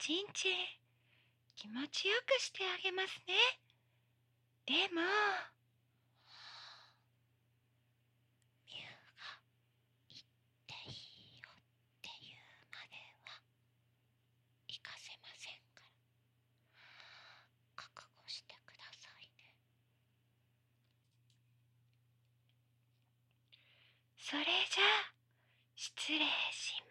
ちんちん気持ちよくしてあげますね。でもミュウが言っていいよっていうまでは行かせませんから、覚悟してくださいね。それじゃあ失礼します。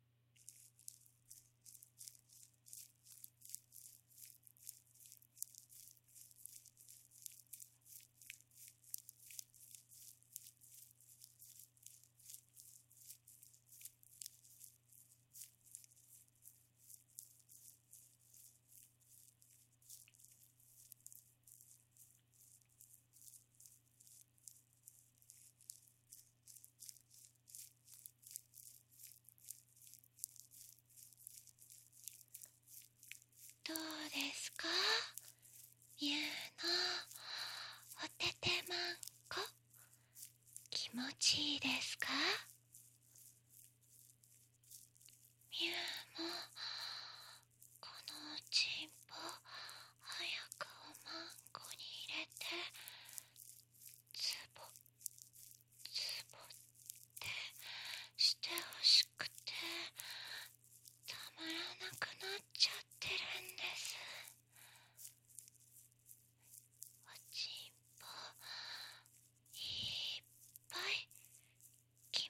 どうですか、ミュウのおててまんこ、気持ちいいですか？ミュウもこのちんぽ早くおまんこに入れてズボズボってしてほしくてたまらなくなっちゃってるんです。おちんぽいっぱい気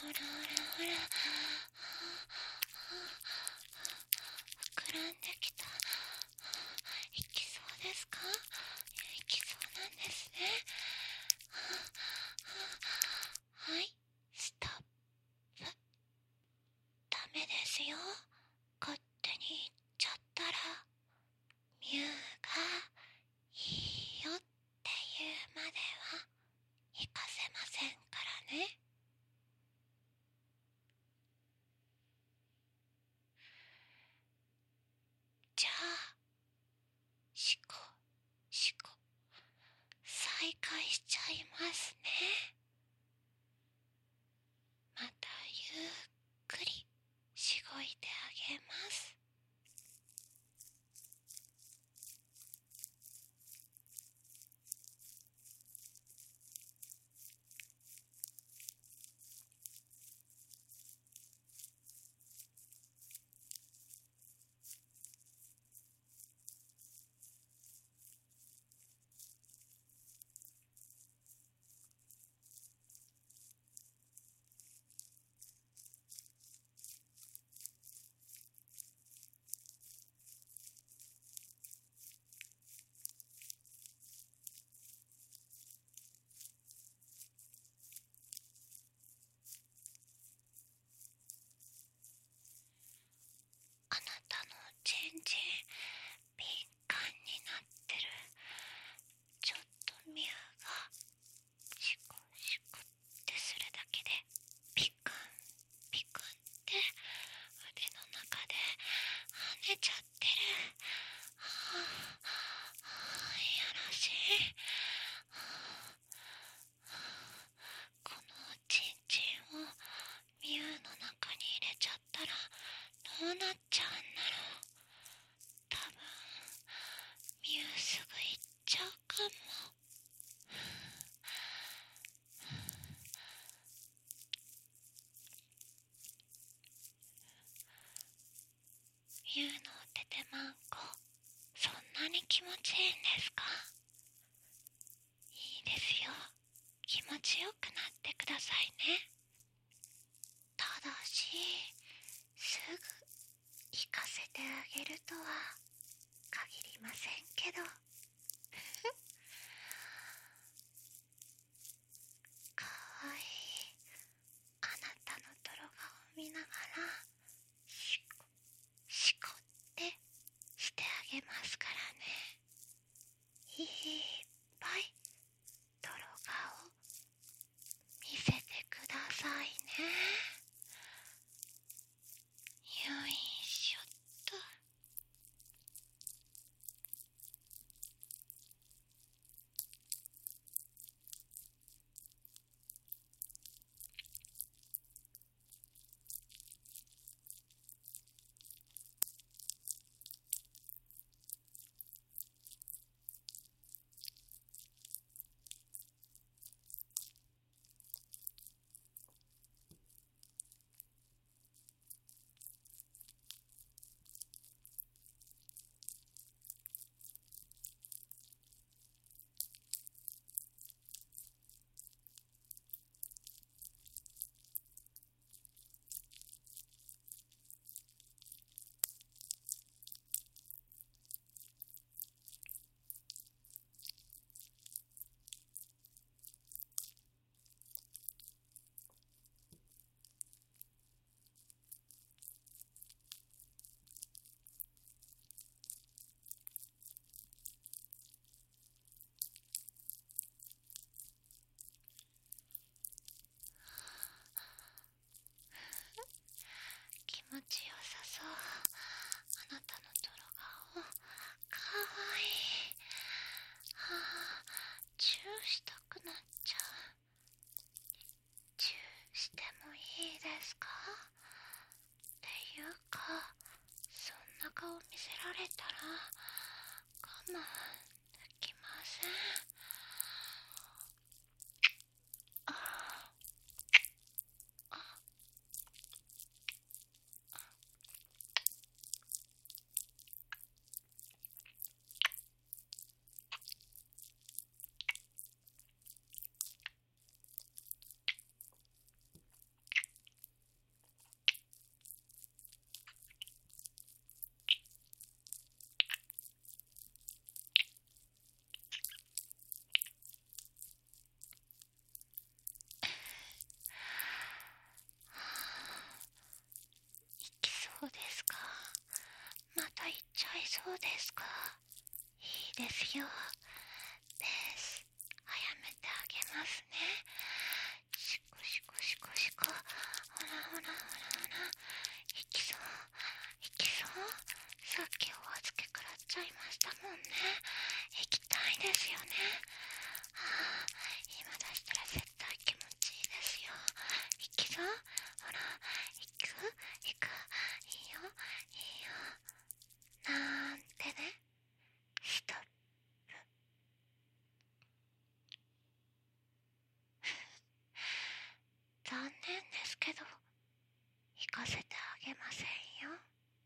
ほらほらほら、膨らんできた。いきそうですか？いきそうなんですね。はい、ストップ。ダメですよ。勝手に行っちゃったらミュウがいいよって言うまでは行かせませんからね。じゃあシコシコ再開しちゃいますね。またゆっくりしごいてあげます。あなたのチンチン敏感になってる。ちょっとミュウがシコシコってするだけでピクンピクンって腕の中で跳ねちゃってる。いやらしい。このチンチンをミュウの中に入れちゃったらどうなっちゃうんだろう。多分ミュウすぐ行っちゃうかも。ミュウのおててまんこ、そんなに気持ちいいんですか？いいですよ。気持ちよくなってくださいね。ただし、すぐ行かせてあげるとは限りませんけど。かわいいあなたの泥顔を見ながらシコシコってしてあげますからね。いっぱい泥顔見せてくださいね。よいしょっと。 そうですか。いいですよ。ペース早めてあげますね。シコシコシコシコ。ほらほらほらほら。いきそういきそう。さっきお預け食らっちゃいましたもんね。行きたいですよね。今出したら絶対気持ちいいですよ。いきそう。ほら行くいいよいいよ。なんてね。ストップ。残念ですけど行かせてあげませんよ。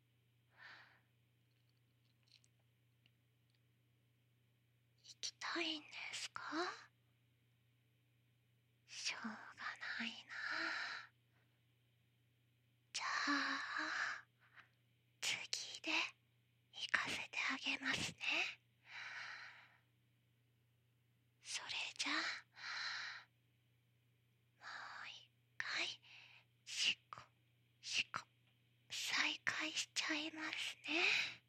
行きたいんですか？しょうがないな。じゃあ次で行かせてあげますね。それじゃあもう一回シコシコ再開しちゃいますね。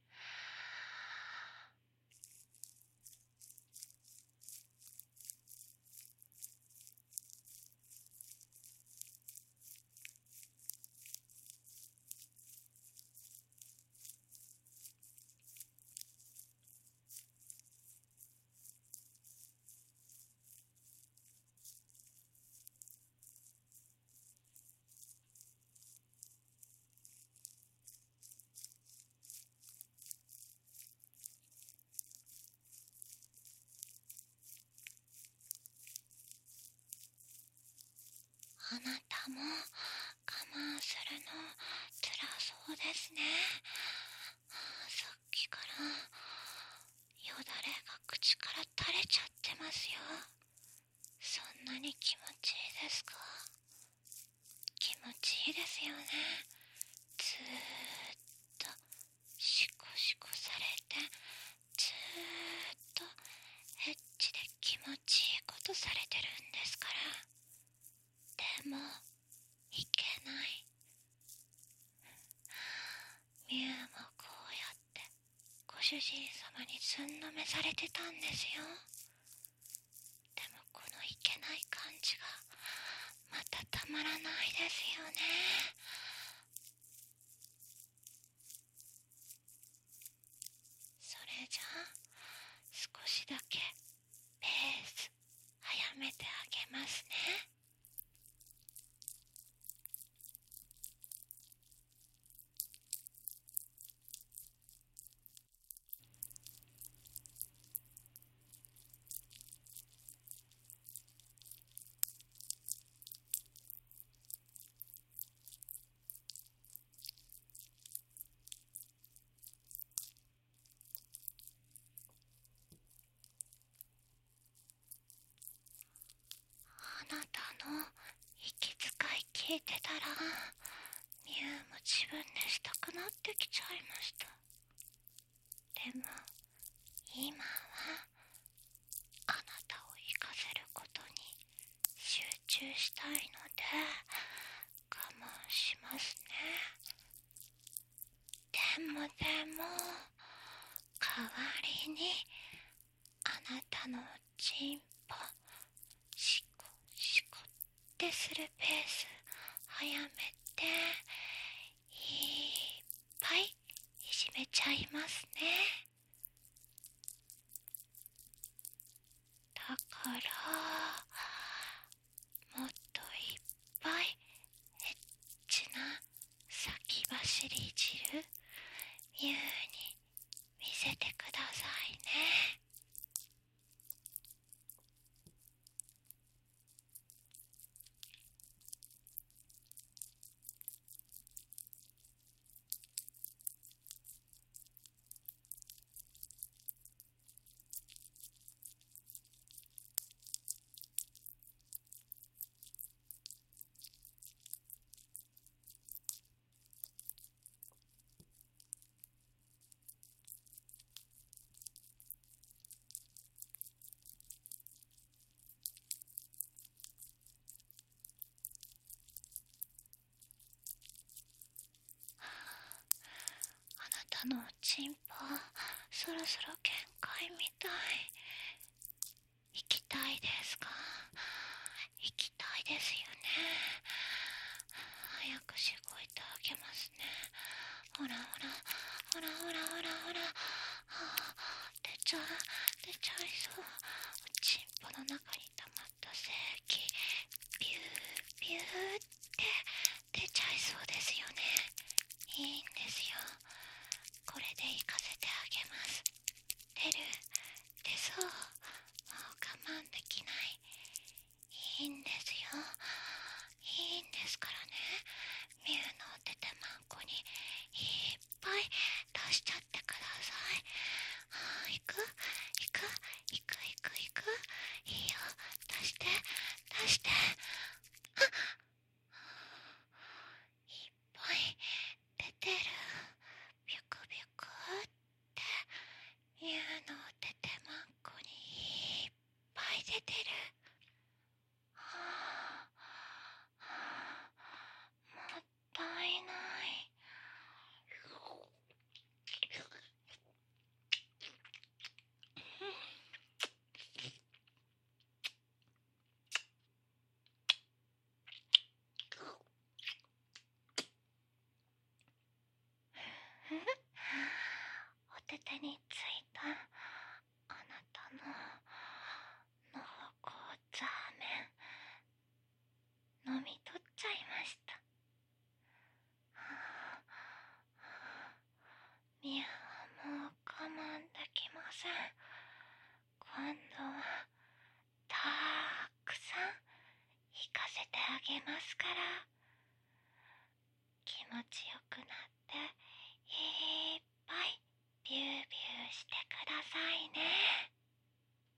あなたも我慢するの辛そうですね。さっきからよだれが口から垂れちゃってますよ。そんなに気持ちいいですか？気持ちいいですよね。ずーっとシコシコされて、ずーっとエッチで気持ちいいことされてるんですから。でもいけない。ミュウもこうやってご主人様にずんのめされてたんですよ。でもこのいけない感じがまたたまらないですよね。それじゃあ少しだけペース早めてあげますね。あなたの息遣い聞いてたらミュウも自分でしたくなってきちゃいました。でも今はあなたを生かせることに集中したいので我慢しますね。でも代わりにあなたのチンポシコシコってするペース早めていっぱいいじめちゃいますね。だからもっといっぱいエッチな先走り汁ミュウに見せてくださいね。 ろそろ限界みたい。行きたいですか？行きたいですよね。早くしごいてあげますね。ほらほらほらほらほらほら、出ちゃいそう。チンポの中に溜まった精液ビュービューって出ちゃいそうですよね。いいんですよ、これで行かせてあげます。出そう。もう我慢できない。いいんですよ、いいんですからね。ミュウのおててまんこにいっぱい出しちゃってください。行く行く行く行く行く。いいよ、出して出して。いっぱい出てる。ビュクビュクってミュウのおててまんこにいっぱい出てる。もったいない。おててについたあなたの濃厚ザーメン飲み取っちゃいました。ミアはもう我慢できません。今度はたくさん行かせてあげますから、気持ちよくなっていっぱいビュービューしてくださいね。